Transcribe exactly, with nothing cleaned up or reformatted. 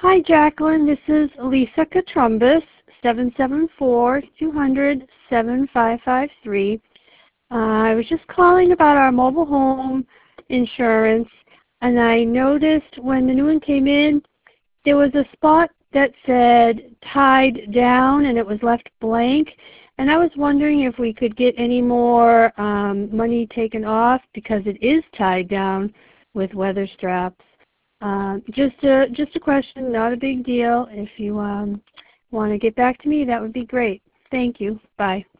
Hi, Jacqueline. This is Lisa Katrumbis, seven seven four, two hundred, seven five five three. Uh, I was just calling about our mobile home insurance, and I noticed when the new one came in, there was a spot that said tied down, and it was left blank. And I was wondering if we could get any more um, money taken off because it is tied down with weather straps. Uh, just a just a question, not a big deal. If you um, want to get back to me, that would be great. Thank you. Bye.